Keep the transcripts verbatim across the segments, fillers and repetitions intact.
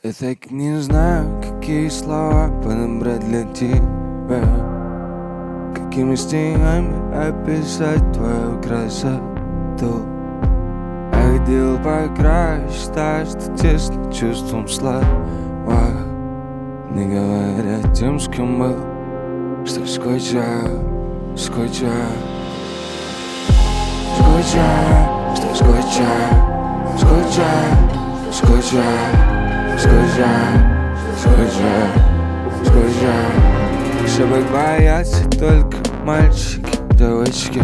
Я так не знаю, какие слова подобрать для тебя, какими стихами описать твою красоту. Я хотел покрасить так, что тесно чувством слова, не говоря тем, с кем был, что скучаю, скучаю, скучаю, что скучаю, скучаю, скучаю. Скучаю, скучаю, скучаю. Ошибок боятся только мальчики, девочки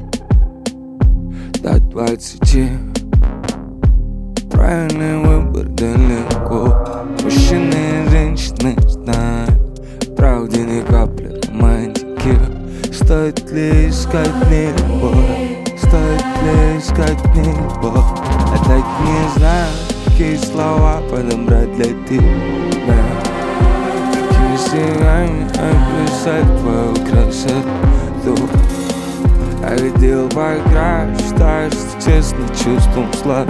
до двадцати. Правильный выбор далеко. Мужчины и женщины знают, правде ни капли романтики. Стоит ли искать мне любовь? Стоит ли искать мне любовь? Я так не знаю, какие слова подобрать для тебя, какими стихами описать твою красоту. Я хотел покрасить так, что честно чувством слова,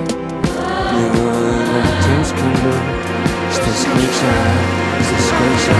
не говоря тем, с кем был, что скучаю, что скучаю.